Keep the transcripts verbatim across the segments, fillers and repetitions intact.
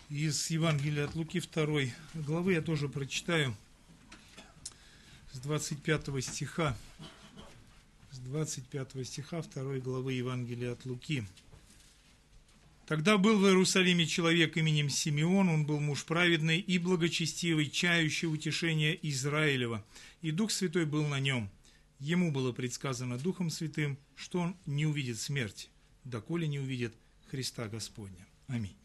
Из Евангелия от Луки второй главы я тоже прочитаю с двадцать пятого стиха. С двадцать пятого стиха второй главы Евангелия от Луки. «Тогда был в Иерусалиме человек именем Симеон, он был муж праведный и благочестивый, чающий утешение Израилева, и Дух Святой был на нем. Ему было предсказано Духом Святым, что он не увидит смерти, доколе не увидит Христа Господня». Аминь.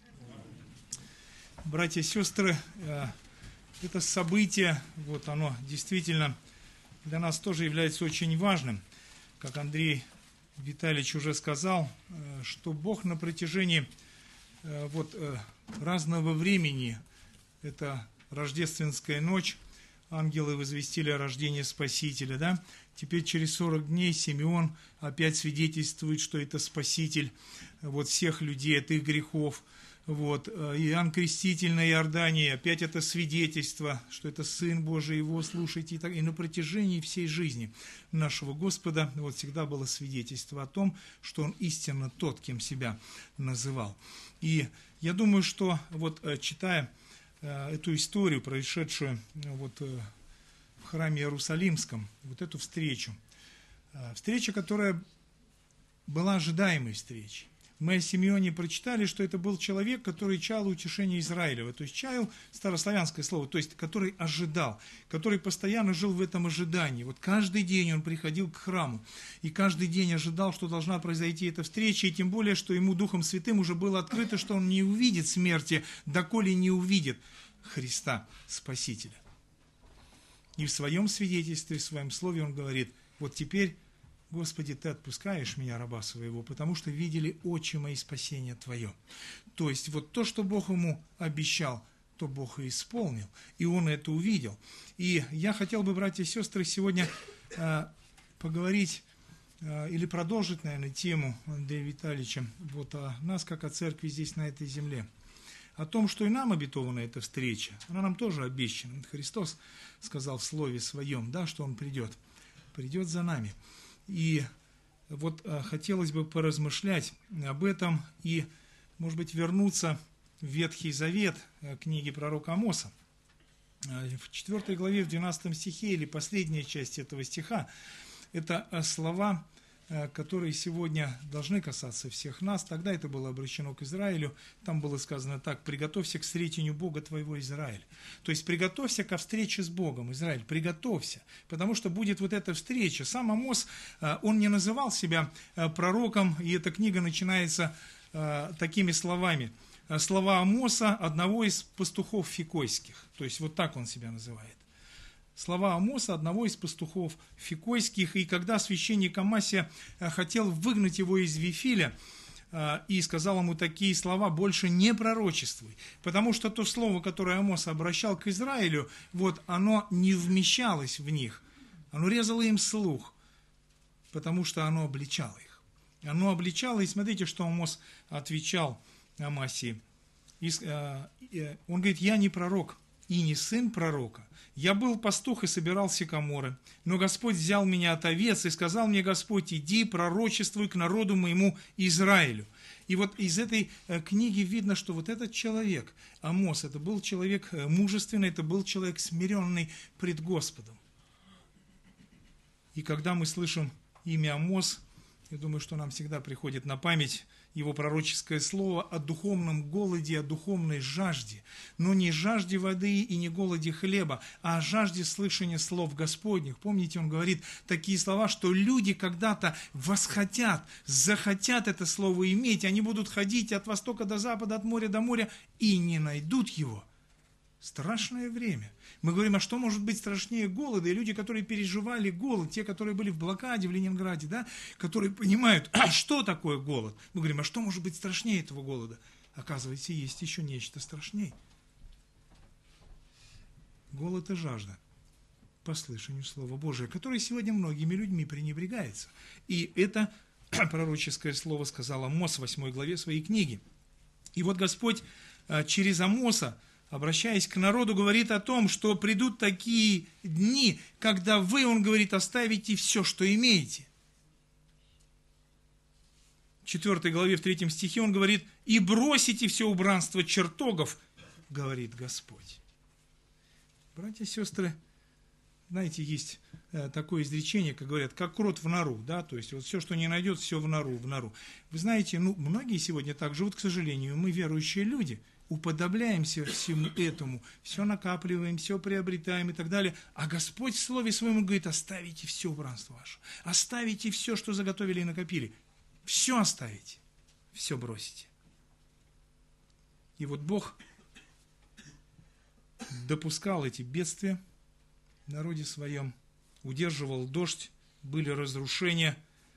Братья и сестры, это событие, вот оно действительно для нас тоже является очень важным. Как Андрей Витальевич уже сказал, что Бог на протяжении вот разного времени, это рождественская ночь, ангелы возвестили о рождении Спасителя, да? Теперь через сорок дней Симеон опять свидетельствует, что это Спаситель вот всех людей от их грехов. Вот. Иоанн Креститель на Иордании, опять это свидетельство, что это Сын Божий, Его слушайте. И, так, и на протяжении всей жизни нашего Господа вот всегда было свидетельство о том, что Он истинно тот, кем себя называл. И я думаю, что вот читая эту историю, происшедшую вот в храме Иерусалимском, вот эту встречу, встреча, которая была ожидаемой встречей. Мы о Симеоне прочитали, что это был человек, который чаял утешение Израилева, то есть чаял, старославянское слово, то есть который ожидал, который постоянно жил в этом ожидании. Вот каждый день он приходил к храму, и каждый день ожидал, что должна произойти эта встреча, и тем более, что ему Духом Святым уже было открыто, что он не увидит смерти, доколе не увидит Христа Спасителя. И в своем свидетельстве, в своем слове он говорит: вот теперь, Господи, Ты отпускаешь меня, раба своего, потому что видели очи мои спасение Твое. То есть вот то, что Бог ему обещал, то Бог и исполнил, и он это увидел. И я хотел бы, братья и сестры, сегодня э, поговорить э, или продолжить, наверное, тему Андрея Витальевича вот о нас, как о церкви здесь, на этой земле. О том, что и нам обетована эта встреча, она нам тоже обещана. Христос сказал в Слове Своем, да, что Он придет, придет за нами. И вот а, хотелось бы поразмышлять об этом и, может быть, вернуться в Ветхий Завет, а, книги пророка Амоса. А, в четвёртой главе, в двенадцатом стихе, или последняя часть этого стиха, это а, слова, а, которые сегодня должны касаться всех нас. Тогда это было обращено к Израилю. Там было сказано так: «Приготовься к встретению Бога твоего, Израиль». То есть приготовься ко встрече с Богом, Израиль, приготовься, потому что будет вот эта встреча. Сам Амос, он не называл себя пророком, и эта книга начинается такими словами. Слова Амоса, одного из пастухов фикойских. То есть вот так он себя называет. Слова Амоса, одного из пастухов фикойских, и когда священник Амасия хотел выгнать его из Вифиля, и сказал ему такие слова: больше не пророчествуй, потому что то слово, которое Амос обращал к Израилю, вот оно не вмещалось в них, оно резало им слух, потому что оно обличало их. Оно обличало, и смотрите, что Амос отвечал Амасии. Он говорит: «Я не пророк и не сын пророка. Я был пастух и собирал сикаморы, но Господь взял меня от овец, и сказал мне Господь: иди, пророчествуй к народу моему Израилю». И вот из этой книги видно, что вот этот человек, Амос, это был человек мужественный, это был человек смиренный пред Господом. И когда мы слышим имя Амос, я думаю, что нам всегда приходит на память его пророческое слово о духовном голоде, о духовной жажде, но не жажде воды и не голоде хлеба, а о жажде слышания слов Господних. Помните, он говорит такие слова, что люди когда-то восхотят, захотят это слово иметь, они будут ходить от востока до запада, от моря до моря, и не найдут его. Страшное время. Мы говорим, а что может быть страшнее голода? И люди, которые переживали голод, те, которые были в блокаде в Ленинграде, да, которые понимают, а что такое голод? Мы говорим, а что может быть страшнее этого голода? Оказывается, есть еще нечто страшнее. Голод и жажда по слышанию Слова Божия, которое сегодня многими людьми пренебрегается. И это пророческое слово сказал Амос в восьмой главе своей книги. И вот Господь через Амоса, обращаясь к народу, говорит о том, что придут такие дни, когда вы, он говорит, оставите все, что имеете. четвёртой главе, в третьем стихе он говорит: «И бросите все убранство чертогов говорит Господь. Братья и сестры, знаете, есть э, такое изречение, как говорят, как крот в нору, да, то есть вот все, что не найдет, все в нору, в нору. Вы знаете, ну, многие сегодня так живут, к сожалению, мы верующие люди, уподобляемся всему этому, все накапливаем, все приобретаем и так далее, а Господь в Слове Своем говорит, оставите все убранство ваше, оставите все, что заготовили и накопили, все оставите, все бросите. И вот Бог допускал эти бедствия в народе своем, удерживал дождь, были разрушения,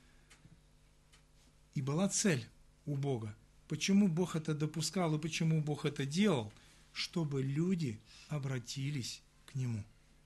и была цель у Бога. Почему Бог это допускал и почему Бог это делал? Чтобы люди обратились к Нему.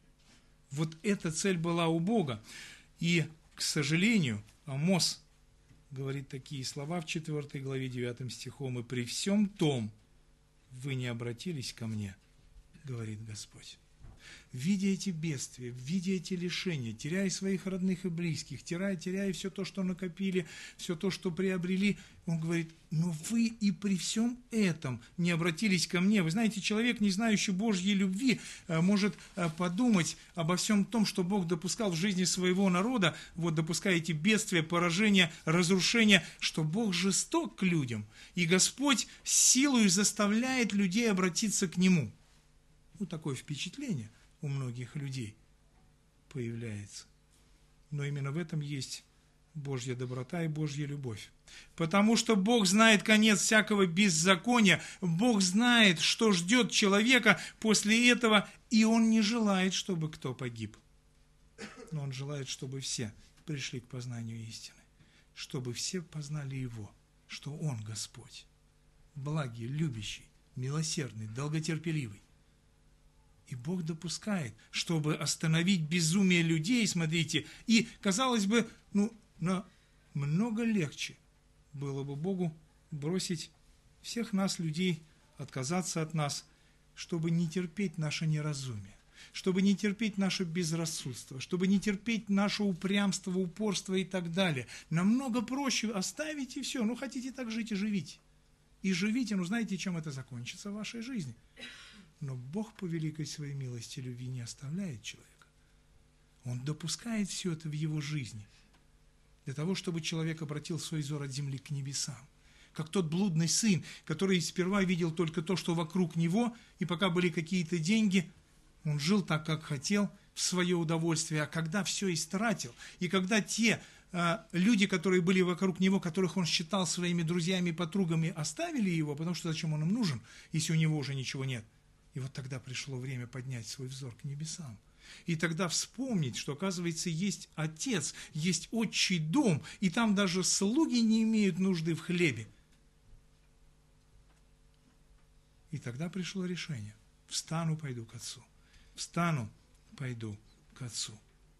Вот эта цель была у Бога. И, к сожалению, Амос говорит такие слова в четвёртой главе девятым стихом: «И при всем том вы не обратились ко мне, говорит Господь». Видя эти бедствия, видя эти лишения, теряя своих родных и близких, теряя, теряя все то, что накопили, все то, что приобрели, он говорит, но вы и при всем этом не обратились ко мне. Вы знаете, человек, не знающий Божьей любви, может подумать обо всем том, что Бог допускал в жизни своего народа, вот допуская эти бедствия, поражения, разрушения, что Бог жесток к людям, и Господь силой заставляет людей обратиться к Нему. Вот такое впечатление у многих людей появляется. Но именно в этом есть Божья доброта и Божья любовь. Потому что Бог знает конец всякого беззакония, Бог знает, что ждет человека после этого, и Он не желает, чтобы кто погиб. Но Он желает, чтобы все пришли к познанию истины, чтобы все познали Его, что Он Господь, благий, любящий, милосердный, долготерпеливый. И Бог допускает, чтобы остановить безумие людей, смотрите, и, казалось бы, ну, намного легче было бы Богу бросить всех нас, людей, отказаться от нас, чтобы не терпеть наше неразумие, чтобы не терпеть наше безрассудство, чтобы не терпеть наше упрямство, упорство и так далее. Намного проще оставить и все. Ну, хотите так жить и живите. И живите, ну, знаете, чем это закончится в вашей жизни? Но Бог по великой своей милости и любви не оставляет человека. Он допускает все это в его жизни, для того, чтобы человек обратил свой взор от земли к небесам. Как тот блудный сын, который сперва видел только то, что вокруг него, и пока были какие-то деньги, он жил так, как хотел, в свое удовольствие, а когда все истратил, и когда те э, люди, которые были вокруг него, которых он считал своими друзьями и подругами, оставили его, потому что зачем он им нужен, если у него уже ничего нет. И вот тогда пришло время поднять свой взор к небесам. И тогда вспомнить, что, оказывается, есть Отец, есть отчий дом, и там даже слуги не имеют нужды в хлебе. И тогда пришло решение. Встану, пойду к Отцу. Встану, пойду к Отцу.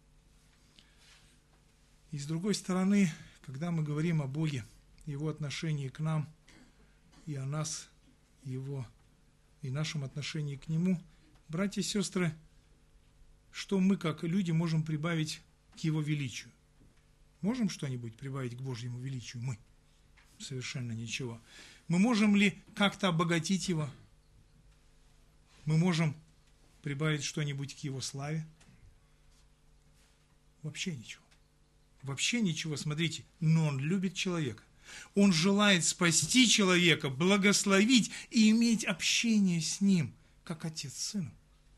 И с другой стороны, когда мы говорим о Боге, Его отношении к нам, и о нас, Его и нашем отношении к Нему, братья и сестры, что мы, как люди, можем прибавить к Его величию? Можем что-нибудь прибавить к Божьему величию? Мы. Совершенно ничего. Мы можем ли как-то обогатить Его? Мы можем прибавить что-нибудь к Его славе? Вообще ничего. Вообще ничего. Смотрите, но Он любит человека. Он желает спасти человека, благословить и иметь общение с ним, как отец с сыном.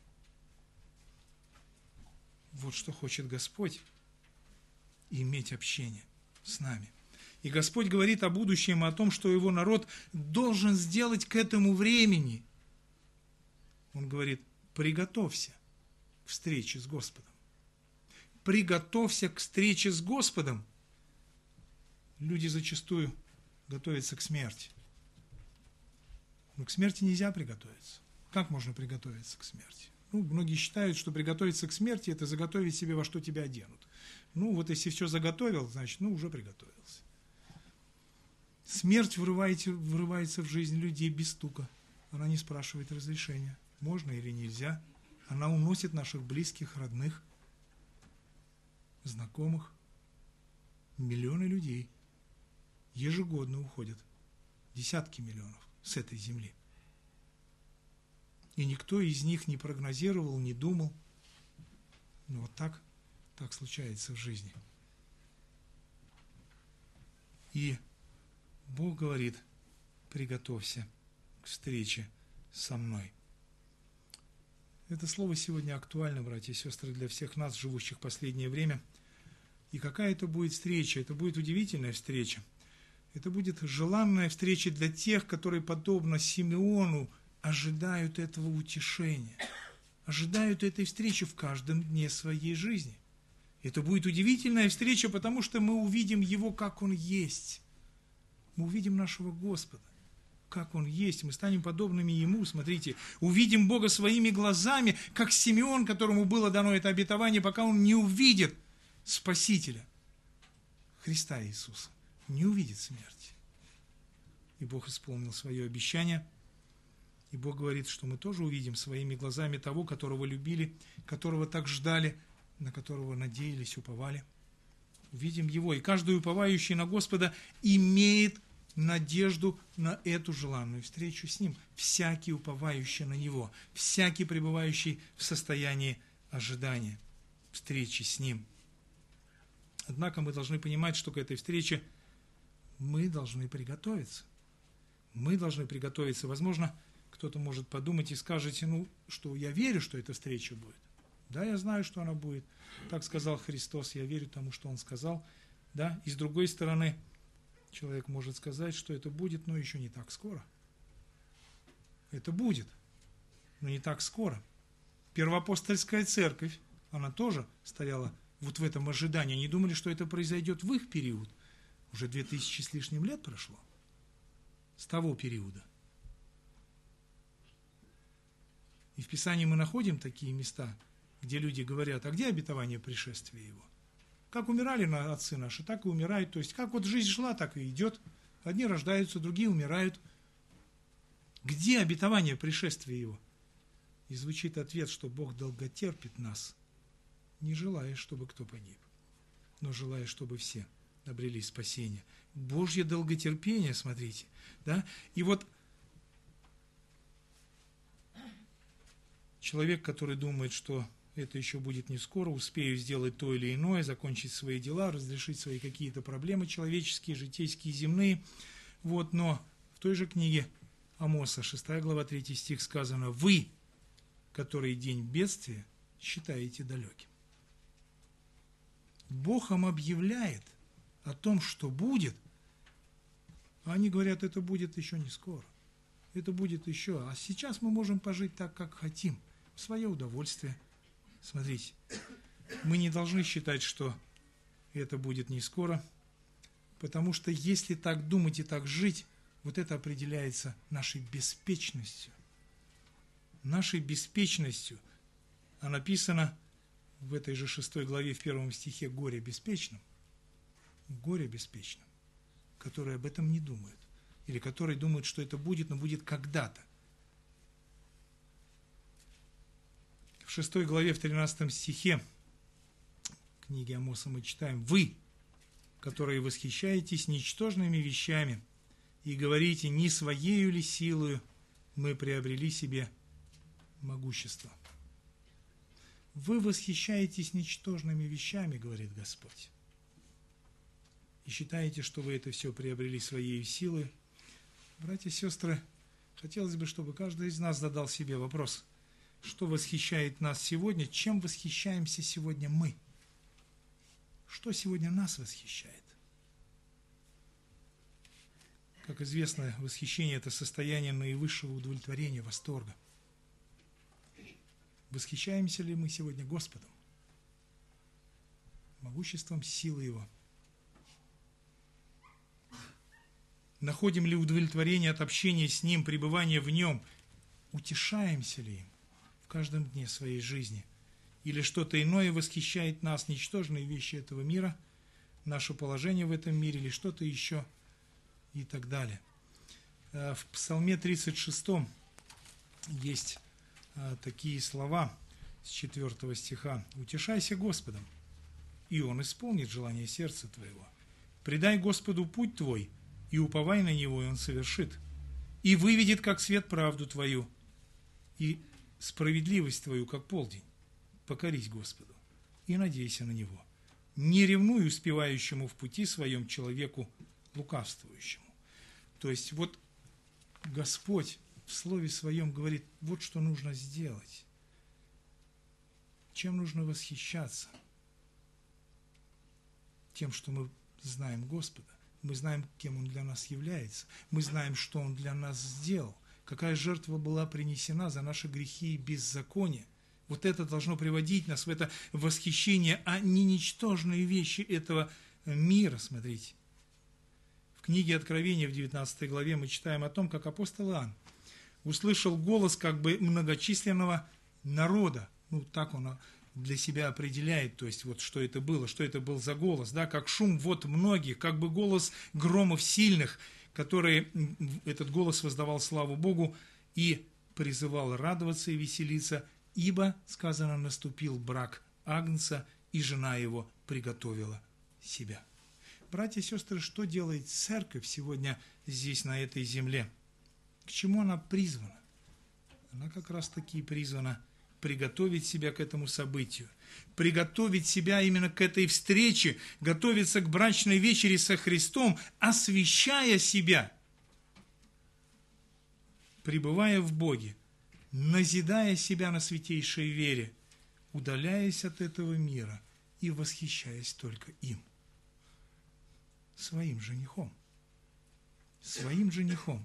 Вот что хочет Господь, иметь общение с нами. И Господь говорит о будущем, о том, что Его народ должен сделать к этому времени. Он говорит, приготовься к встрече с Господом. Приготовься к встрече с Господом. Люди зачастую готовятся к смерти. Но к смерти нельзя приготовиться. Как можно приготовиться к смерти? Ну, многие считают, что приготовиться к смерти – это заготовить себе, во что тебя оденут. Ну, вот если все заготовил, значит, ну, уже приготовился. Смерть врывается, врывается в жизнь людей без стука. Она не спрашивает разрешения, можно или нельзя. Она уносит наших близких, родных, знакомых. Миллионы людей ежегодно уходят, десятки миллионов с этой земли. И никто из них не прогнозировал, не думал. Но вот так, так случается в жизни. И Бог говорит: приготовься к встрече со мной. Это слово сегодня актуально, братья и сестры, для всех нас, живущих в последнее время. И какая это будет встреча? Это будет удивительная встреча. Это будет желанная встреча для тех, которые, подобно Симеону, ожидают этого утешения, ожидают этой встречи в каждом дне своей жизни. Это будет удивительная встреча, потому что мы увидим Его, как Он есть. Мы увидим нашего Господа, как Он есть. Мы станем подобными Ему, смотрите. Увидим Бога своими глазами, как Симеон, которому было дано это обетование, пока он не увидит Спасителя, Христа Иисуса, не увидит смерти. И Бог исполнил свое обещание. И Бог говорит, что мы тоже увидим своими глазами того, которого любили, которого так ждали, на которого надеялись, уповали. Увидим Его. И каждый уповающий на Господа имеет надежду на эту желанную встречу с Ним. Всякий уповающий на Него, всякий пребывающий в состоянии ожидания встречи с Ним. Однако мы должны понимать, что к этой встрече мы должны приготовиться. Мы должны приготовиться. Возможно, кто-то может подумать и скажет: ну, что я верю, что эта встреча будет. Да, я знаю, что она будет. Так сказал Христос, я верю тому, что Он сказал. Да, и с другой стороны, человек может сказать, что это будет, но еще не так скоро. Это будет, но не так скоро. Первоапостольская церковь, она тоже стояла вот в этом ожидании. Они думали, что это произойдет в их период. Уже две тысячи с лишним лет прошло с того периода. И в Писании мы находим такие места, где люди говорят: а где обетование пришествия Его? Как умирали отцы наши, так и умирают. То есть, как вот жизнь шла, так и идет. Одни рождаются, другие умирают. Где обетование пришествия Его? И звучит ответ, что Бог долготерпит нас, не желая, чтобы кто погиб, но желая, чтобы все обрели спасение. Божье долготерпение, смотрите. Да? И вот человек, который думает, что это еще будет не скоро, успею сделать то или иное, закончить свои дела, разрешить свои какие-то проблемы человеческие, житейские, земные. Вот, но в той же книге Амоса, шестая глава, третий стих сказано: «Вы, которые день бедствия, считаете далеким». Бог им объявляет о том, что будет, а они говорят: это будет еще не скоро, это будет еще, а сейчас мы можем пожить так, как хотим, в свое удовольствие. Смотрите, мы не должны считать, что это будет не скоро, потому что если так думать и так жить, вот это определяется нашей беспечностью. Нашей беспечностью. А написано в этой же шестой главе, в первом стихе: «Горе беспечным». Горе беспечным, которые об этом не думают. Или которые думают, что это будет, но будет когда-то. В шестой главе, в тринадцатом стихе книги Амоса мы читаем: «Вы, которые восхищаетесь ничтожными вещами и говорите, не своею ли силою мы приобрели себе могущество». Вы восхищаетесь ничтожными вещами, говорит Господь, и считаете, что вы это все приобрели своей силой. Братья и сестры, хотелось бы, чтобы каждый из нас задал себе вопрос: что восхищает нас сегодня, чем восхищаемся сегодня мы? Что сегодня нас восхищает? Как известно, восхищение – это состояние наивысшего удовлетворения, восторга. Восхищаемся ли мы сегодня Господом, могуществом силы Его? Находим ли удовлетворение от общения с Ним, пребывания в Нем? Утешаемся ли им в каждом дне своей жизни? Или что-то иное восхищает нас, ничтожные вещи этого мира, наше положение в этом мире, или что-то еще, и так далее. В Псалме тридцать шестом есть такие слова с четвёртого стиха: «Утешайся Господом, и Он исполнит желание сердца твоего. Предай Господу путь твой, и уповай на Него, и Он совершит. И выведет, как свет, правду твою, и справедливость твою, как полдень. Покорись Господу и надейся на Него. Не ревнуй успевающему в пути своем человеку лукавствующему. То есть вот Господь в Слове Своем говорит, вот что нужно сделать. Чем нужно восхищаться? Тем, что мы знаем Господа. Мы знаем, кем Он для нас является. Мы знаем, что Он для нас сделал. Какая жертва была принесена за наши грехи и беззаконие. Вот это должно приводить нас в это восхищение, а не ничтожные вещи этого мира. Смотрите. В книге Откровения в девятнадцатой главе мы читаем о том, как апостол Иоанн услышал голос как бы многочисленного народа. Ну, так он для себя определяет, то есть вот что это было, что это был за голос, да, как шум вот многих, как бы голос громов сильных, который этот голос воздавал славу Богу и призывал радоваться и веселиться, ибо, сказано, наступил брак Агнца, и жена его приготовила себя. Братья и сестры, что делает церковь сегодня здесь, на этой земле? К чему она призвана? Она как раз таки призвана приготовить себя к этому событию, приготовить себя именно к этой встрече, готовиться к брачной вечере со Христом, освящая себя, пребывая в Боге, назидая себя на святейшей вере, удаляясь от этого мира и восхищаясь только им, своим женихом, своим женихом,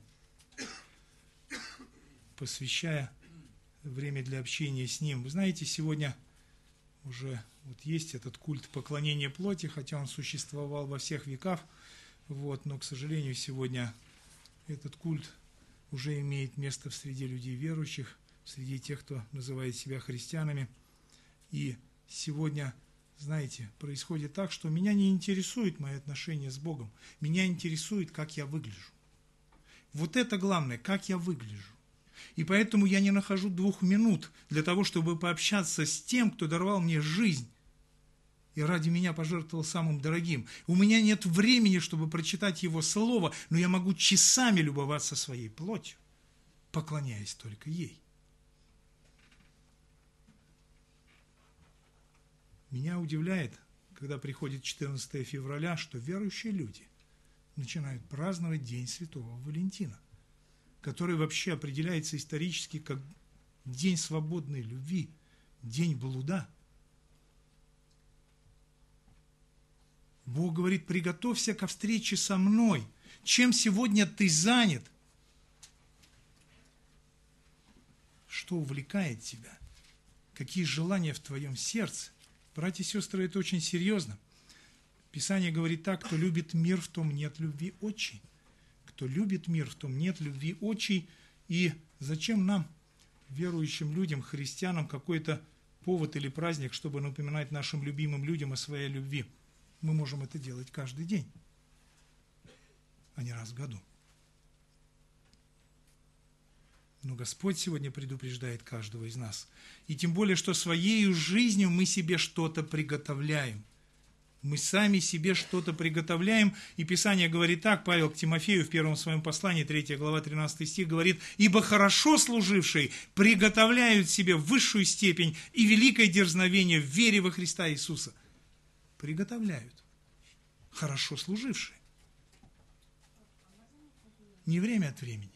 посвящая время для общения с Ним. Вы знаете, сегодня уже вот есть этот культ поклонения плоти, хотя он существовал во всех веках, вот, но, к сожалению, сегодня этот культ уже имеет место в среде людей верующих, среди тех, кто называет себя христианами. И сегодня, знаете, происходит так, что меня не интересует мои отношения с Богом, меня интересует, как я выгляжу. Вот это главное, как я выгляжу. И поэтому я не нахожу двух минут для того, чтобы пообщаться с тем, кто даровал мне жизнь и ради меня пожертвовал самым дорогим. У меня нет времени, чтобы прочитать Его Слово, но я могу часами любоваться своей плотью, поклоняясь только ей. Меня удивляет, когда приходит четырнадцатое февраля, что верующие люди начинают праздновать День Святого Валентина, который вообще определяется исторически как День свободной любви, День блуда. Бог говорит, приготовься ко встрече со мной. Чем сегодня ты занят? Что увлекает тебя? Какие желания в твоем сердце? Братья и сестры, это очень серьезно. Писание говорит так, кто любит мир, в том нет любви отчей. Кто любит мир, в том нет любви отчей. И зачем нам, верующим людям, христианам, какой-то повод или праздник, чтобы напоминать нашим любимым людям о своей любви? Мы можем это делать каждый день, а не раз в году. Но Господь сегодня предупреждает каждого из нас. И тем более, что своей жизнью мы себе что-то приготовляем. Мы сами себе что-то приготовляем, и Писание говорит так, Павел к Тимофею в первом своем послании, третья глава, тринадцатый стих, говорит, «Ибо хорошо служившие приготовляют себе высшую степень и великое дерзновение в вере во Христа Иисуса». Приготовляют. Хорошо служившие. Не время от времени.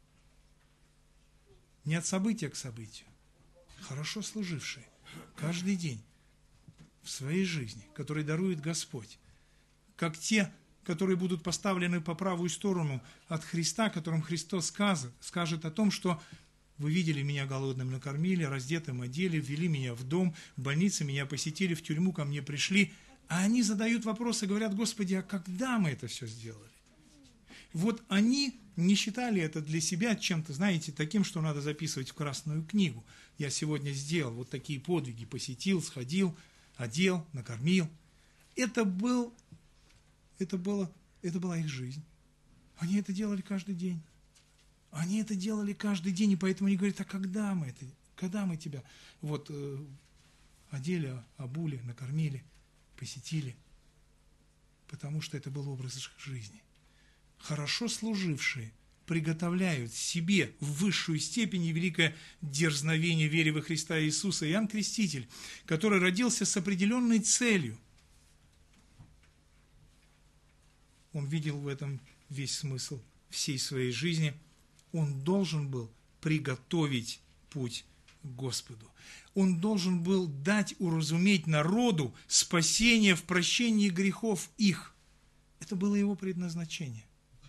Не от события к событию. Хорошо служившие. Каждый день. В своей жизни, который дарует Господь, как те, которые будут поставлены по правую сторону от Христа, которым Христос скажет, скажет о том, что вы видели меня голодным, накормили, раздетым одели, ввели меня в дом, в больнице меня посетили, в тюрьму ко мне пришли, а они задают вопросы, говорят, Господи, а когда мы это все сделали? Вот они не считали это для себя чем-то, знаете, таким, что надо записывать в Красную книгу. Я сегодня сделал вот такие подвиги, посетил, сходил, одел, накормил. Это, был, это, было, это была их жизнь. Они это делали каждый день. Они это делали каждый день, и поэтому они говорят, а когда мы это, когда мы тебя вот э, одели, обули, накормили, посетили? Потому что это был образ их жизни. Хорошо служившие приготовляют себе в высшую степень и великое дерзновение вере во Христа Иисуса. Иоанн Креститель, который родился с определенной целью, он видел в этом весь смысл всей своей жизни. Он должен был приготовить путь к Господу. Он должен был дать уразуметь народу спасение в прощении грехов их. Это было его предназначение.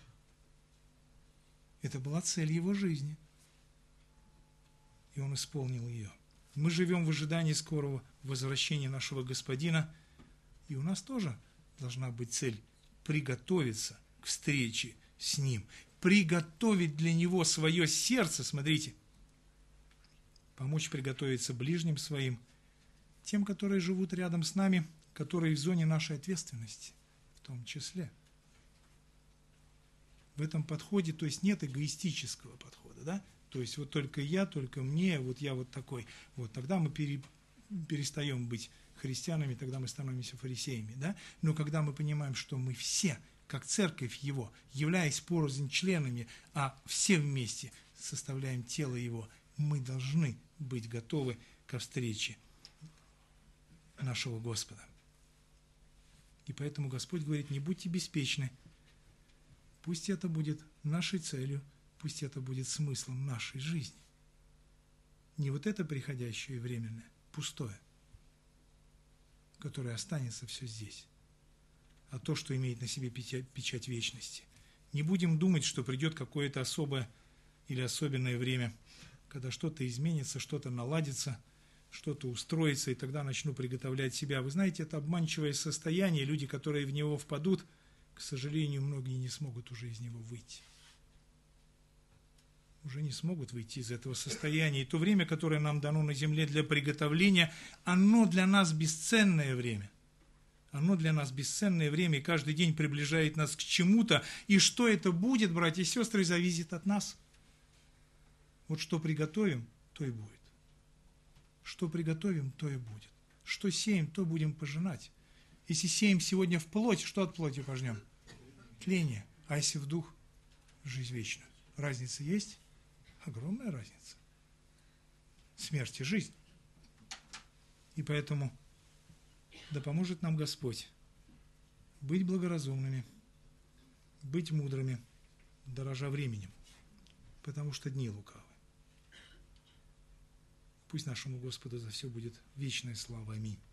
Это была цель его жизни. И он исполнил ее. Мы живем в ожидании скорого возвращения нашего Господина. И у нас тоже должна быть цель приготовиться к встрече с Ним. Приготовить для Него свое сердце, смотрите, помочь приготовиться ближним своим, тем, которые живут рядом с нами, которые в зоне нашей ответственности, в том числе. В этом подходе, то есть нет эгоистического подхода, да? То есть вот только я, только мне, вот я вот такой. Вот тогда мы пере, перестаем быть христианами, тогда мы становимся фарисеями, да? Но когда мы понимаем, что мы все, как церковь Его, являясь порознь членами, а все вместе составляем тело Его, мы должны быть готовы ко встрече нашего Господа. И поэтому Господь говорит: не будьте беспечны. Пусть это будет нашей целью, пусть это будет смыслом нашей жизни. Не вот это приходящее и временное, пустое, которое останется все здесь, а то, что имеет на себе печать вечности. Не будем думать, что придет какое-то особое или особенное время, когда что-то изменится, что-то наладится, что-то устроится, и тогда начну приготовлять себя. Вы знаете, это обманчивое состояние. Люди, которые в него впадут, к сожалению, многие не смогут уже из него выйти. Уже не смогут выйти из этого состояния. И то время, которое нам дано на земле для приготовления, оно для нас бесценное время. Оно для нас бесценное время, и каждый день приближает нас к чему-то. И что это будет, братья и сестры, зависит от нас. Вот что приготовим, то и будет. Что приготовим, то и будет. Что сеем, то будем пожинать. Если сеем сегодня в плоть, что от плоти пожнем? Тление. А если в дух? Жизнь вечную. Разница есть? Огромная разница. Смерть и жизнь. И поэтому да поможет нам Господь быть благоразумными, быть мудрыми, дорожа временем, потому что дни лукавы. Пусть нашему Господу за все будет вечная слава. Аминь.